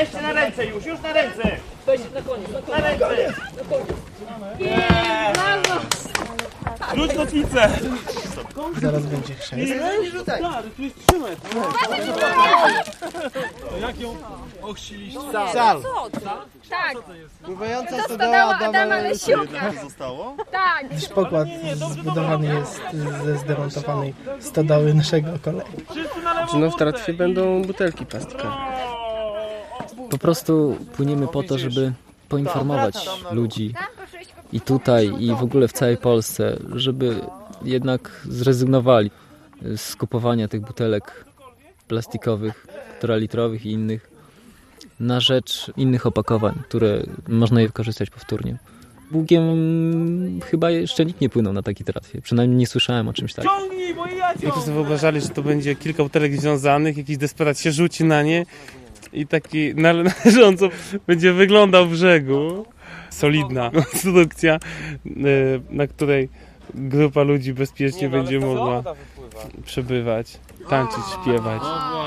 Weźcie na ręce już na ręce! Weź na koniec. Na ręce! Brawo! Rzuć kotwicę! Zaraz będzie chrzest. Nie rzucaj! Tu jest 3 metry. Jak ją ochrzciliście? Sal. Tak, Pływająca to stodoła stodoła Adama Adama Lesiuka. Lesiuka. Zostało? Tak. Pokład zbudowany jest ze zdemontowanej stodoły naszego kolegi. No w tratwie będą butelki plastikowe. Po prostu płyniemy po to, żeby poinformować ludzi i tutaj, i w ogóle w całej Polsce, żeby jednak zrezygnowali z kupowania tych butelek plastikowych, 4-litrowych i innych na rzecz innych opakowań, które można je wykorzystać powtórnie. Bugiem chyba jeszcze nikt nie płynął na takiej tratwie, przynajmniej nie słyszałem o czymś takim. Ciągnij, bo ja Jak to sobie wyobrażali, że to będzie kilka butelek związanych, jakiś desperat się rzuci na nie i taki należąco będzie wyglądał w brzegu. Solidna konstrukcja, na której grupa ludzi bezpiecznie będzie mogła przebywać, tańczyć, śpiewać.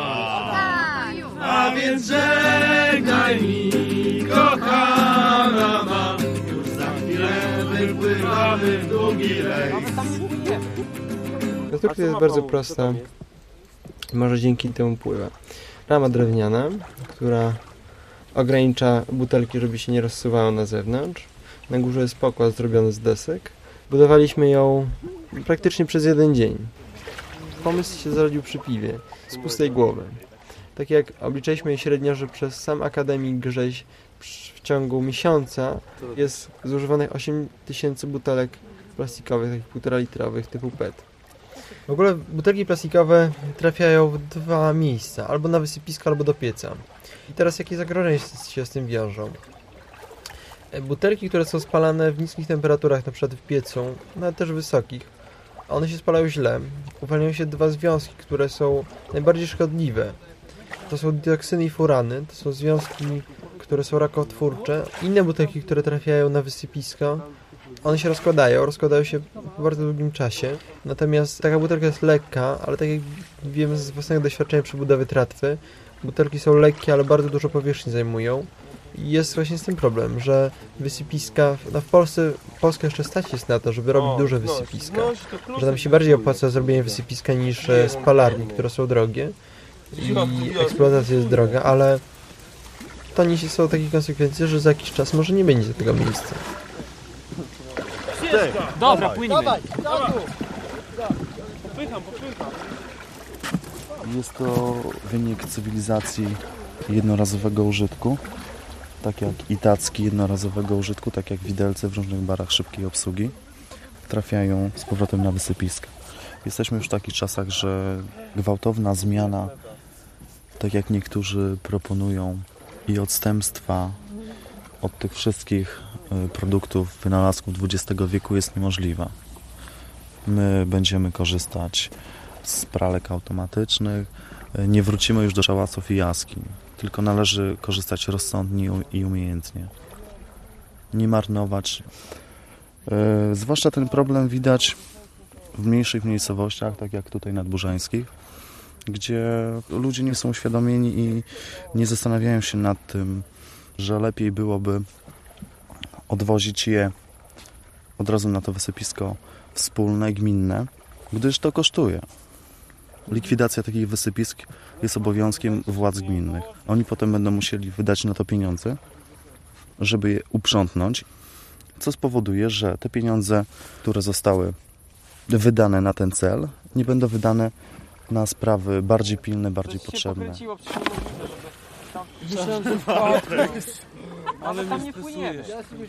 A więc żegnaj mi, kochana ma, już za chwilę wypływamy w długi rejs. Konstrukcja jest bardzo prosta, może dzięki temu pływa. Rama drewniana, która ogranicza butelki, żeby się nie rozsuwały na zewnątrz. Na górze jest pokład zrobiony z desek. Budowaliśmy ją praktycznie przez jeden dzień. Pomysł się zrodził przy piwie, z pustej głowy. Tak jak obliczaliśmy średnio, że przez sam akademik Grześ w ciągu miesiąca jest zużywanych 8000 butelek plastikowych, takich 1,5-litrowych typu PET. W ogóle butelki plastikowe trafiają w 2 miejsca, albo na wysypisko, albo do pieca. I teraz jakie zagrożenia się z tym wiążą? Butelki, które są spalane w niskich temperaturach, na przykład w piecu, nawet też wysokich, one się spalają źle. Uwalniają się 2 związki, które są najbardziej szkodliwe. To są dioksyny i furany, to są związki, które są rakotwórcze. Inne butelki, które trafiają na wysypisko, one się rozkładają się w bardzo długim czasie. Natomiast taka butelka jest lekka, ale tak jak wiemy z własnego doświadczenia przy budowie tratwy, butelki są lekkie, ale bardzo dużo powierzchni zajmują. I jest właśnie z tym problem, że wysypiska, w Polska jeszcze stać jest na to, żeby robić duże wysypiska. Że nam się bardziej opłaca zrobienie wysypiska niż spalarni, które są drogie. I eksploatacja jest droga, ale to niesie są takie konsekwencje, że za jakiś czas może nie będzie tego miejsca. Dobra, płynimy. Jest to wynik cywilizacji jednorazowego użytku, tak jak i tacki jednorazowego użytku, tak jak widelce w różnych barach szybkiej obsługi, trafiają z powrotem na wysypiska. Jesteśmy już w takich czasach, że gwałtowna zmiana, tak jak niektórzy proponują, i odstępstwa od tych wszystkich produktów, wynalazków XX wieku jest niemożliwa. My będziemy korzystać z pralek automatycznych, nie wrócimy już do szałasów i jaskiń, tylko należy korzystać rozsądnie i umiejętnie. Nie marnować. Zwłaszcza ten problem widać w mniejszych miejscowościach, tak jak tutaj nadburzańskich, gdzie ludzie nie są uświadomieni i nie zastanawiają się nad tym, że lepiej byłoby odwozić je od razu na to wysypisko wspólne, gminne, gdyż to kosztuje. Likwidacja takich wysypisk jest obowiązkiem władz gminnych. Oni potem będą musieli wydać na to pieniądze, żeby je uprzątnąć, co spowoduje, że te pieniądze, które zostały wydane na ten cel, nie będą wydane na sprawy bardziej pilne, bardziej potrzebne. Ale tam nie płyniemy.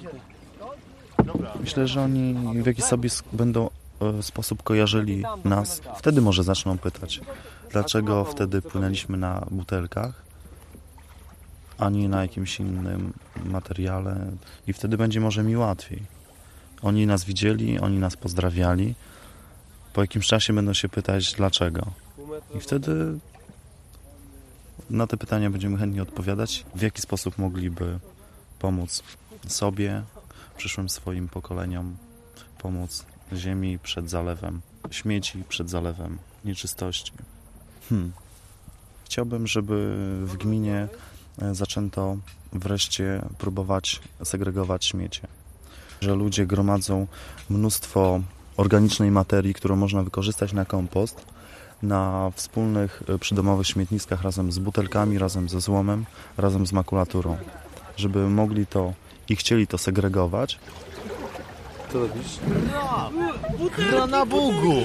Myślę, że oni w jakiś sobie będą sposób kojarzyli nas. Wtedy może zaczną pytać, dlaczego wtedy płynęliśmy na butelkach, a nie na jakimś innym materiale. I wtedy będzie może mi łatwiej. Oni nas widzieli, oni nas pozdrawiali. Po jakimś czasie będą się pytać, dlaczego. I wtedy na te pytania będziemy chętnie odpowiadać, w jaki sposób mogliby pomóc sobie, przyszłym swoim pokoleniom, pomóc ziemi przed zalewem śmieci, przed zalewem nieczystości. Chciałbym, żeby w gminie zaczęto wreszcie próbować segregować śmiecie. Że ludzie gromadzą mnóstwo organicznej materii, którą można wykorzystać na kompost, na wspólnych przydomowych śmietniskach razem z butelkami, razem ze złomem, razem z makulaturą. Żeby mogli to i chcieli to segregować. Co robisz? Gra na Bogu!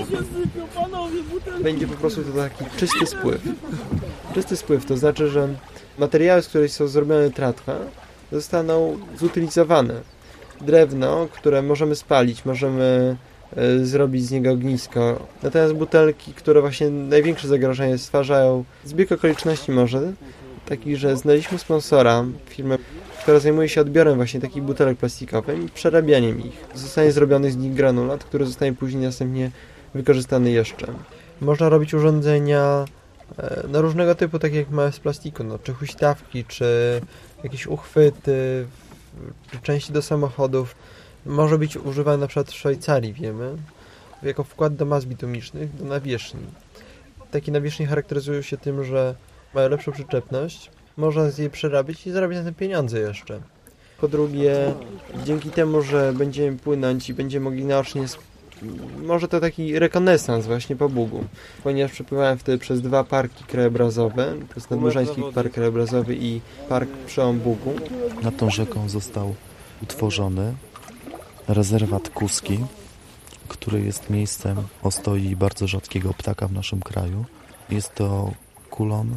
Będzie po prostu to taki czysty spływ. Czysty spływ to znaczy, że materiały, z których są zrobione tratwa, zostaną zutylizowane. Drewno, które możemy spalić, możemy zrobić z niego ognisko. Natomiast butelki, które właśnie największe zagrożenie stwarzają, zbieg okoliczności może taki, że znaleźliśmy sponsora, firmę, która zajmuje się odbiorem właśnie takich butelek plastikowych i przerabianiem ich. Zostanie zrobiony z nich granulat, który zostanie później następnie wykorzystany jeszcze. Można robić urządzenia różnego typu, takie jak małe z plastiku, czy huśtawki, czy jakieś uchwyty, czy części do samochodów. Może być używany na przykład w Szwajcarii, wiemy, jako wkład do mas bitumicznych, do nawierzchni. Takie nawierzchnie charakteryzują się tym, że mają lepszą przyczepność, można z jej przerabiać i zarabiać na tym pieniądze jeszcze. Po drugie, dzięki temu, że będziemy płynąć i będziemy mogli naocznie, może to taki rekonesans właśnie po Bugu, ponieważ przepływałem wtedy przez 2 parki krajobrazowe, to jest Nadmorzański Park Krajobrazowy i Park Przełom Bugu. Nad tą rzeką został utworzony rezerwat Kuski, który jest miejscem ostoi bardzo rzadkiego ptaka w naszym kraju. Jest to kulon.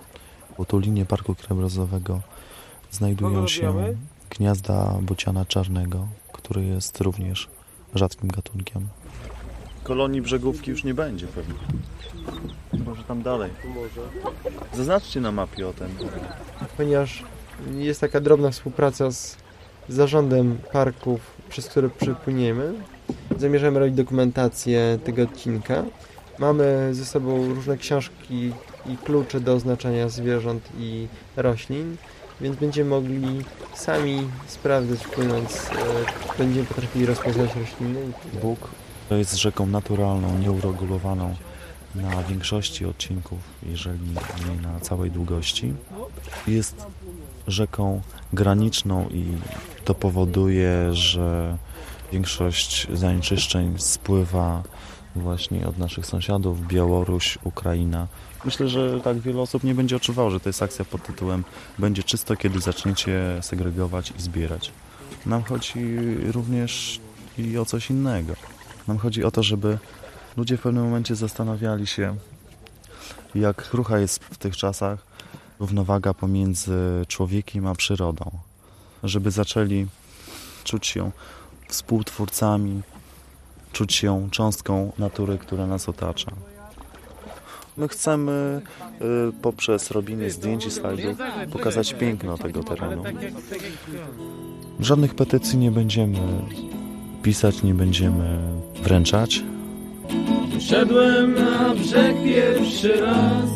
W otulinie Parku Krajobrazowego znajdują się gniazda bociana czarnego, który jest również rzadkim gatunkiem. Kolonii brzegówki już nie będzie pewnie. Może tam dalej. Zaznaczcie na mapie o tym. Ponieważ jest taka drobna współpraca z zarządem parków, przez które przepłyniemy, zamierzamy robić dokumentację tego odcinka. Mamy ze sobą różne książki i klucze do oznaczania zwierząt i roślin, więc będziemy mogli sami sprawdzać, płynąc, będziemy potrafili rozpoznać rośliny. Bóg to jest rzeką naturalną, nieuregulowaną na większości odcinków, jeżeli nie na całej długości. Jest rzeką graniczną i to powoduje, że większość zanieczyszczeń spływa właśnie od naszych sąsiadów, Białoruś, Ukraina. Myślę, że tak wiele osób nie będzie odczuwało, że to jest akcja pod tytułem będzie czysto, kiedy zaczniecie segregować i zbierać. Nam chodzi również i o coś innego. Nam chodzi o to, żeby ludzie w pewnym momencie zastanawiali się, jak krucha jest w tych czasach równowaga pomiędzy człowiekiem a przyrodą. Żeby zaczęli czuć się współtwórcami, czuć się cząstką natury, która nas otacza. My chcemy poprzez robienie zdjęć i slajdów pokazać piękno tego terenu. Żadnych petycji nie będziemy pisać, nie będziemy wręczać. Szedłem na brzeg pierwszy raz.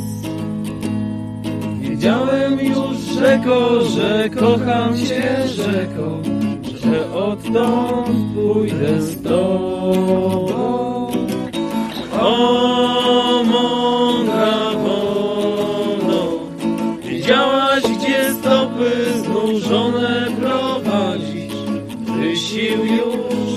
Wiedziałem już, rzeko, że kocham cię, rzeko, że odtąd pójdę z tobą. O, mądra wodo, wiedziałaś, stopy znużone prowadzisz, ty sił już